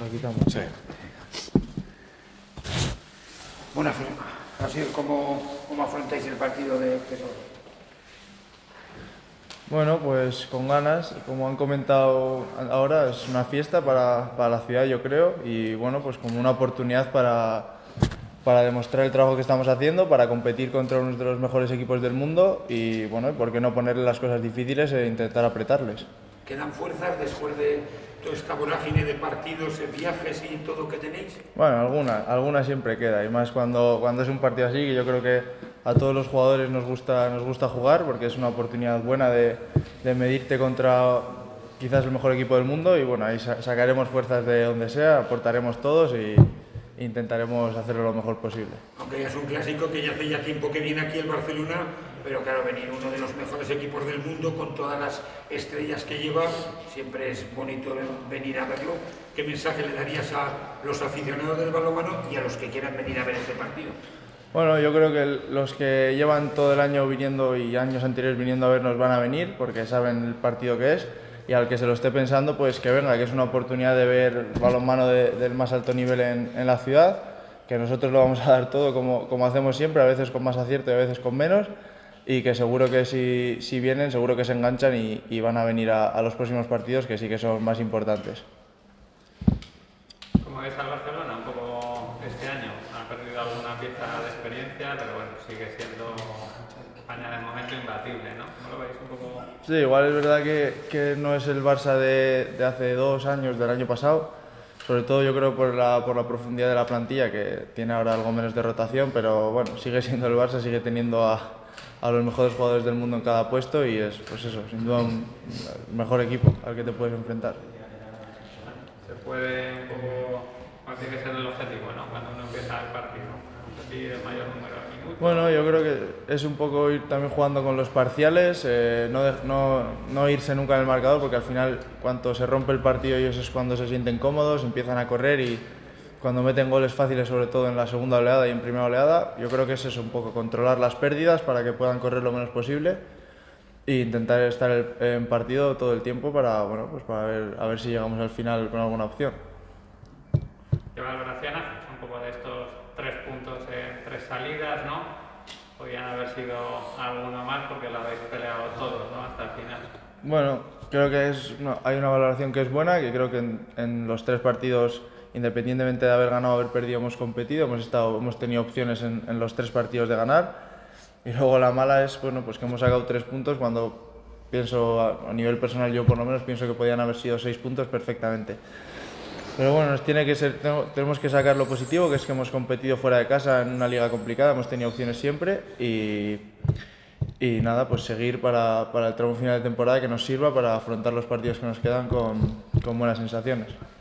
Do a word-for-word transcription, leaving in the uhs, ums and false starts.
quitamos. Sí. Bueno, así ¿cómo, cómo afrontáis el partido de Tesoro? Bueno, pues con ganas, como han comentado ahora, es una fiesta para, para la ciudad, yo creo, y bueno, pues como una oportunidad para, para demostrar el trabajo que estamos haciendo, para competir contra uno de los mejores equipos del mundo y bueno, ¿por qué no ponerle las cosas difíciles e intentar apretarles? ¿Quedan fuerzas después de toda esta vorágine de partidos, viajes y todo que tenéis? Bueno, alguna, alguna siempre queda, y más cuando, cuando es un partido así, que yo creo que a todos los jugadores nos gusta, nos gusta jugar, porque es una oportunidad buena de, de medirte contra quizás el mejor equipo del mundo, y bueno, ahí sacaremos fuerzas de donde sea, aportaremos todos y intentaremos hacerlo lo mejor posible. Aunque ya es un clásico que ya hace ya tiempo que viene aquí el Barcelona, pero claro, venir uno de los mejores equipos del mundo con todas las estrellas que lleva, siempre es bonito venir a verlo. ¿Qué mensaje le darías a los aficionados del balonmano y a los que quieran venir a ver este partido? Bueno, yo creo que los que llevan todo el año viniendo y años anteriores viniendo a vernos van a venir porque saben el partido que es, y al que se lo esté pensando, pues que venga, que es una oportunidad de ver balonmano de, del más alto nivel en, en la ciudad, que nosotros lo vamos a dar todo como, como hacemos siempre, a veces con más acierto y a veces con menos, y que seguro que si, si vienen, seguro que se enganchan y, y van a venir a, a los próximos partidos, que sí que son más importantes. ¿Cómo ves al Barcelona un poco este año? Ha perdido alguna pieza de experiencia, pero bueno, sigue siendo España de momento imbatible, ¿no? ¿Cómo lo veis un poco? Sí, igual es verdad que, que no es el Barça de, de hace dos años, del año pasado, sobre todo yo creo por la, por la profundidad de la plantilla, que tiene ahora algo menos de rotación, pero bueno, sigue siendo el Barça, sigue teniendo a, a los mejores jugadores del mundo en cada puesto y es, pues eso, sin duda un mejor equipo al que te puedes enfrentar. Se puede un poco, parece que es el objetivo, ¿no? Cuando uno empieza el partido, repetir el mayor número de minutos. Bueno, yo creo que es un poco ir también jugando con los parciales, eh, no, de, no, no irse nunca en el marcador, porque al final cuando se rompe el partido ellos es cuando se sienten cómodos, empiezan a correr y cuando meten goles fáciles, sobre todo en la segunda oleada y en primera oleada, yo creo que es eso, un poco controlar las pérdidas para que puedan correr lo menos posible e intentar estar en partido todo el tiempo para, bueno, pues para ver, a ver si llegamos al final con alguna opción. ¿Qué valoración haces un poco de estos tres puntos en tres salidas, ¿no? Podrían haber sido alguno más porque lo habéis peleado todos, ¿no? Hasta el final. Bueno, creo que es, no, hay una valoración que es buena, que creo que en, en los tres partidos, independientemente de haber ganado o haber perdido, hemos competido, hemos, estado, hemos tenido opciones en, en los tres partidos de ganar. Y luego la mala es, bueno, pues que hemos sacado tres puntos cuando pienso, a, a nivel personal yo por lo menos, pienso que podían haber sido seis puntos perfectamente. Pero bueno, nos tiene que ser, tenemos que sacar lo positivo, que es que hemos competido fuera de casa en una liga complicada, hemos tenido opciones siempre y, y nada, pues seguir para, para el tramo final de temporada que nos sirva para afrontar los partidos que nos quedan con, con buenas sensaciones.